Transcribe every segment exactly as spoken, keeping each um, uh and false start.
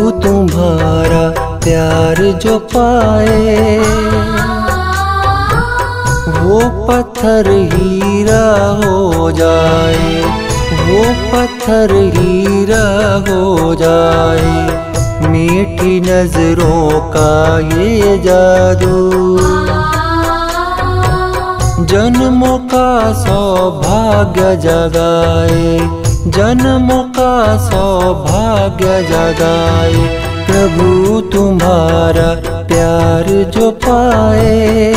तुम्हारा प्यार जो पाए, वो पत्थर हीरा हो जाए, वो पत्थर हीरा हो जाए। मीठी नजरों का ये जादू जन्मों का सौभाग्य जगाए, जन्मों का सौभाग्य जगाए। प्रभु तुम्हारा प्यार जो पाए,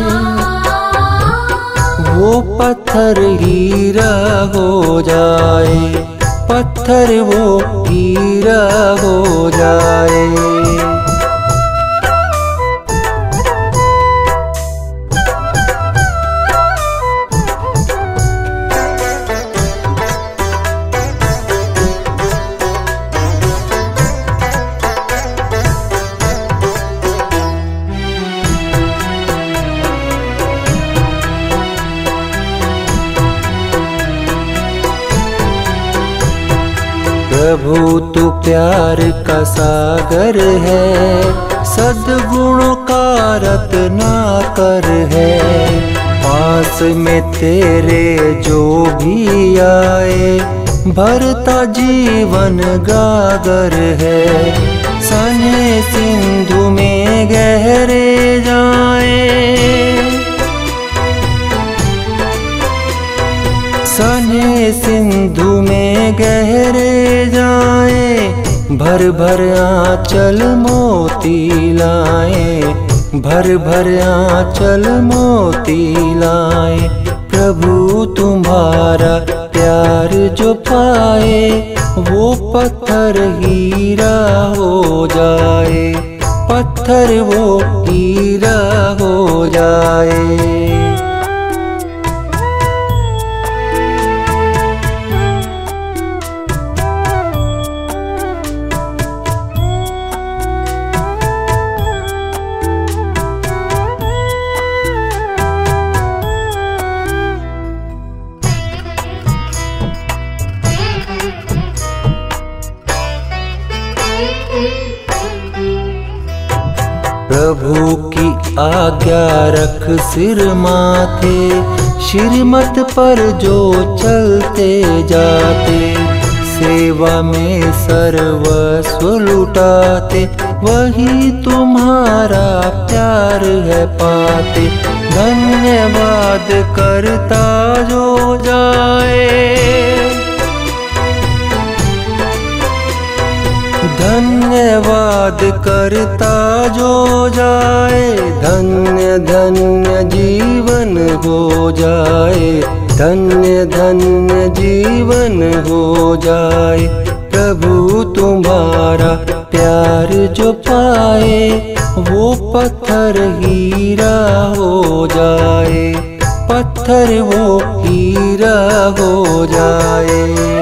वो पत्थर हीरा हो जाए, पत्थर वो हीरा हो जाए। प्रभु तू प्यार का सागर है, सद्गुणों का रत्नाकर है। पास में तेरे जो भी आए, भरता जीवन गागर है। सने सिंधु में गहरे जाए, सने सिंधु में गहरे जाए। भर भर आंचल मोती लाए, भर भर आंचल मोती लाए। प्रभु तुम्हारा प्यार जो पाए, वो पत्थर हीरा हो जाए, पत्थर वो हीरा हो जाए। प्रभु की आज्ञा रख सिर माथे, श्रीमत पर जो चलते जाते। सेवा में सर्वस्व लुटाते, वही तुम्हारा प्यार है पाते। धन्यवाद करता जो जाए, धन्यवाद करता जो जाए। धन्य धन्य जीवन हो जाए, धन्य धन्य जीवन हो जाए। प्रभु तुम्हारा प्यार जो पाए, वो पत्थर हीरा हो जाए, पत्थर वो हीरा हो जाए।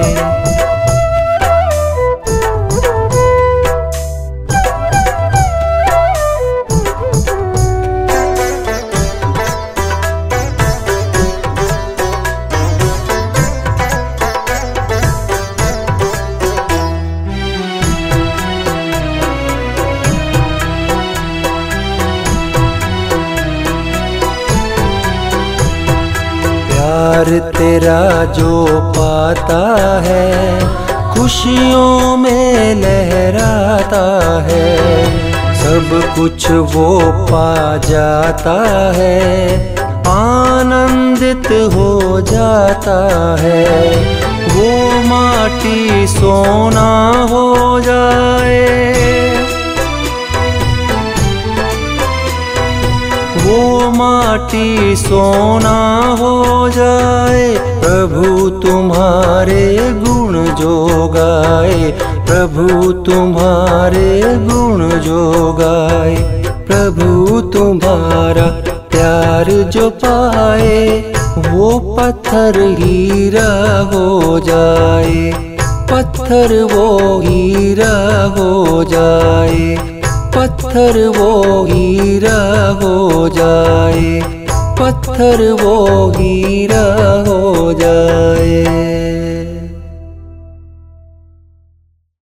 प्यार तेरा जो पाता है, खुशियों में लहराता है। सब कुछ वो पा जाता है, आनंदित हो जाता है। वो माटी सोना हो जाए, वो माटी सोना हो जाए। प्रभु तुम्हारे गुण जो गाए, प्रभु तुम्हारे गुण जो गाए। प्रभु तुम्हारा प्यार जो पाए, वो पत्थर हीरा हो जाए, पत्थर वो हीरा हो जाए, पत्थर वो हीरा हो जाए, पत्थर वो हीरा हो जाए।